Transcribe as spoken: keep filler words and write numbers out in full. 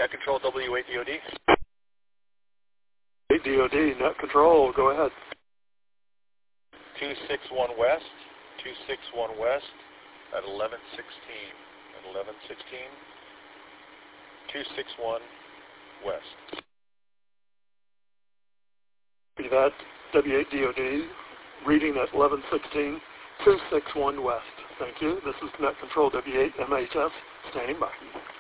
Net Control W eight D O D. eight D O D, Net Control, go ahead. two six one West, two six one West at eleven sixteen. At eleven sixteen, two six one West. That W eight D O D, reading at eleven sixteen, two six one West. Thank you. This is Net Control W eight M H S, standing by.